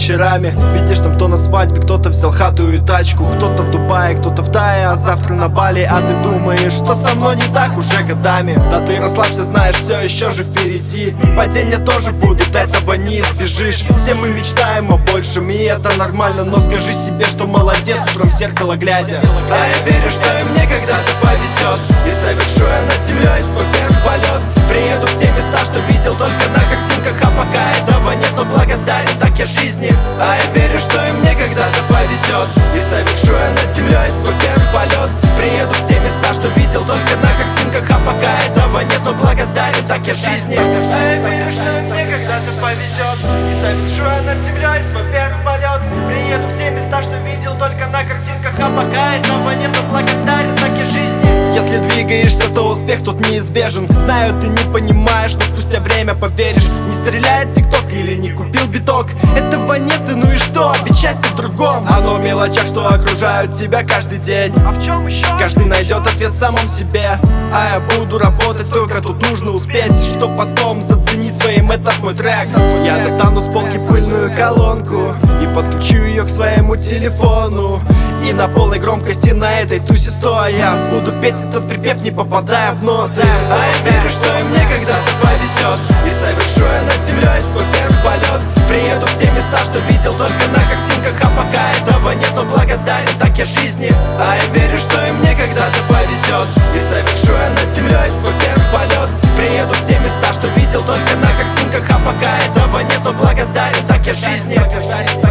вечерами. Видишь, там кто на свадьбе, кто-то взял хату и тачку, кто-то в Дубае, кто-то в Тае, а завтра на Бали. А ты думаешь, что со мной не так уже годами? Да ты расслабься, знаешь, все еще же впереди. Падения тоже будут, этого не избежишь. Все мы мечтаем о большем, и это нормально. Но скажи себе, что молодец, утром в зеркало глядя. А я верю, что и мне когда-то повезет, и совершу я над землей свой первый полет. Приеду в те места, что видел только на картинках, а пока этого нет, но благодарен так я жизни. А я верю, что и мне когда-то повезет, и совершу я над землей свой первый полет. Приеду в те места, что видел только на картинках, а пока этого нет, но благодарен так я жизни. А я верю, что и мне когда-то повезет, и совершу я над землей свой первый полет. Приеду в те места, что видел только на картинках, а пока этого нет, но благодарен так я жизни. Если двигаешься, то успех тут неизбежен. Знаю, ты не понимаешь, но спустя время поверишь. Не стреляет тикток или не купил биток, этого нет, и ну и что? Ведь счастье в другом. Оно в мелочах, что окружают тебя каждый день. А в чем еще? Каждый найдет ответ в самом себе. А я буду работать, только тут нужно успеть, что потом заценить своим этот мой трек. Я достану с полки пыльную колонку и подключу ее к своему телефону. И на полной громкости на этой тусе стоя буду петь этот припев, не попадая в ноты. А я верю, что и мне когда-то повезет, и совершу я над землей свой первый полет. Приеду в те места, что видел только на картинках, а пока этого нет, но благодарен так я жизни. А я верю, что и мне когда-то повезет, и совершу я над землей свой первый полет. Приеду в те места, что видел только на картинках, а пока этого нет, но благодарен так я жизни.